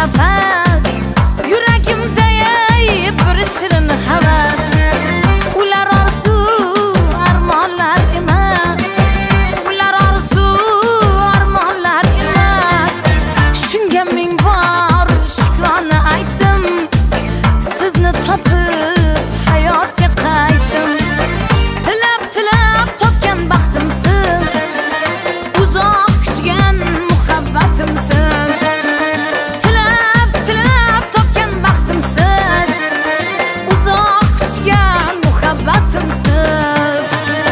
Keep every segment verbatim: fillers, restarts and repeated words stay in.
nafas, yuragimda bir shirin havas. Ular orzu armonlar emas, ular orzu armonlar emas. Shunga ming bor shukrona aytdim, sizni topib hayotga qaytdim. Tilab tilab topgan baxtimsiz, uzoq kutgan muhabbatimsiz. Tilab tilab topgan baxtimsiz, uzoq kutgan muhabbatimsiz.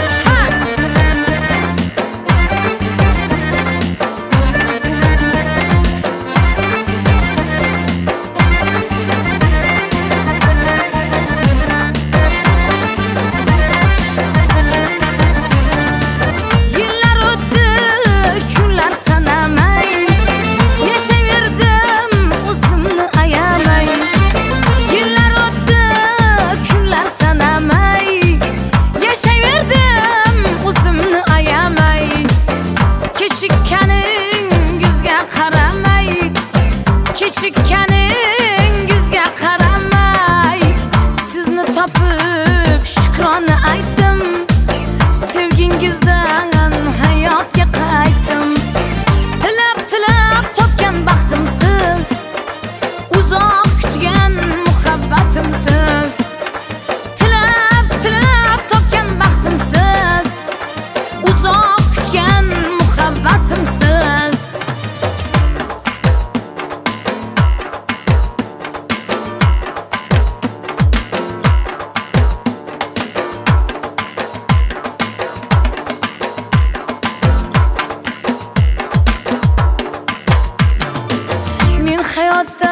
Yillar o'tdi, kunlar sanamay, yashayverdim o'zimni ayamay. Yillar o'tdi, kunlar sanamay, yashayverdim o'zimni ayamay. Kechikkaningizga qaramay, kechikkaningizga qaramay, sizni topib shukrona aytdim, sevgingizdan hayotga qaytdim. Tilab tilab topgan baxtimsiz, uzoq kutgan muhabbatimsiz. Tilab tilab topgan baxtimsiz, uzoq kutgan muhabbatimsiz. Men hayotda